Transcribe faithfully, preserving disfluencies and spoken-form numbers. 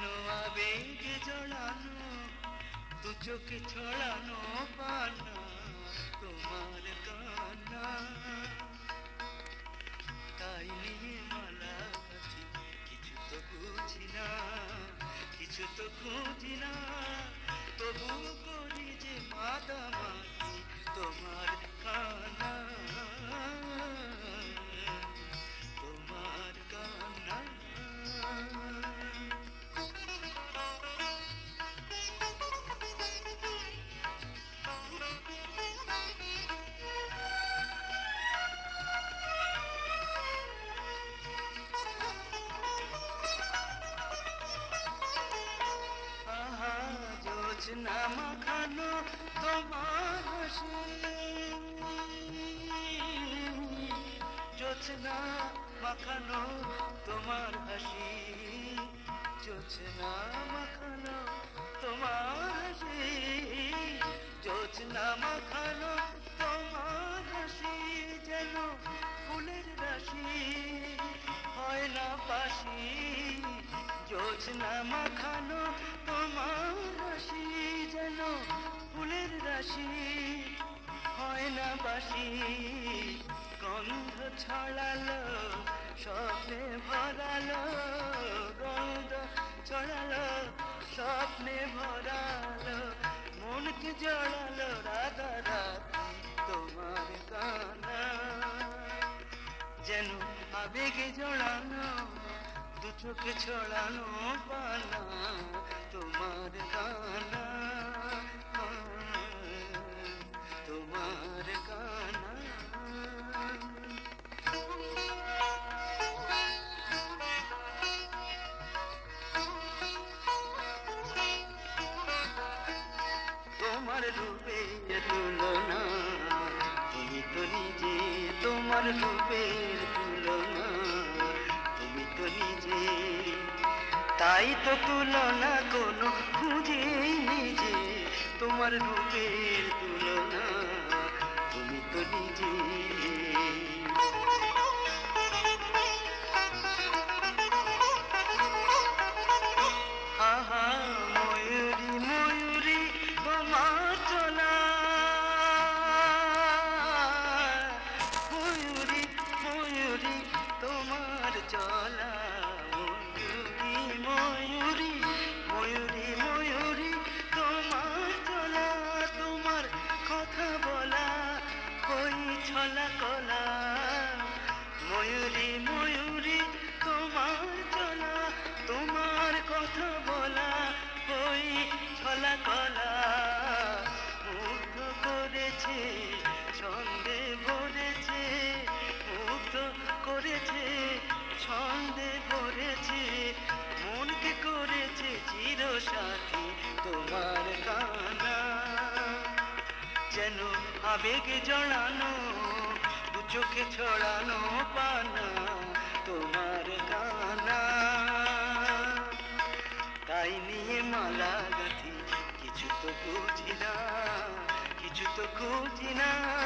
আবেগে জড়ানো দু চোখে ছড়ানো পানা তোমার কান্না তাই নিয়ে মালা গাঁথি কিছু তো বুঝি না কিছু তো খুঁজি না তবু করি যে মাতামাতি তোমার কান্না তোমার কান্না জোছনা মাখানো তোমার হাসি জোছনা মাখানো তোমার হাসি জোছনা মাখানো তোমার হাসি জোছনা মাখানো তোমার হাসি যেন ফুলের রাশি হয় না বাসি জোছনা মাখানো তোমার হাসি যেন ফুলের রাশি হয় না বাসি গন্ধ ছড়ালো স্বপ্নে ভরালো গন্ধ ছড়ালো স্বপ্নে ভরালো মনকে জড়ালো রাধা রাধি তোমার গানা যেন আবেগে জড়ানো দু চোখে ছড়ানো পানা তোমার গানা তোমার গানা তোমার রূপের তুলনা তুমি তো নিজে তোমার রূপের তুলনা তুমি তো নিজে তাই তো তুলনা কোনো খুঁজে নিজে তোমার রূপের তুলনা তুমি তো নিজে আহা ময়ূরী ময়ূরী তোমার চলা ময়ূরী ময়ূরী তোমার চলা ময়ূরী ময়ূরী ময়ূরী ময়ূরী তোমার চলা তোমার কথা বলা ওই ছলা কলা ময়ূরী ময়ূরী তোমার চলা তোমার কথা বলা ওই ছলা কলা মুগ্ধ করেছে ছন্দে ভরেছে মুগ্ধ করেছে ছন্দে ভরেছে মনকে করেছে চির সাথী তোমার গানা যেন আবেগে জড়ানো দু চোখে ছড়ানো পানা তোমার গানা তাই নিয়ে মালা গাঁথি কিছু তো বুঝি না কিছু তো খুঁজি না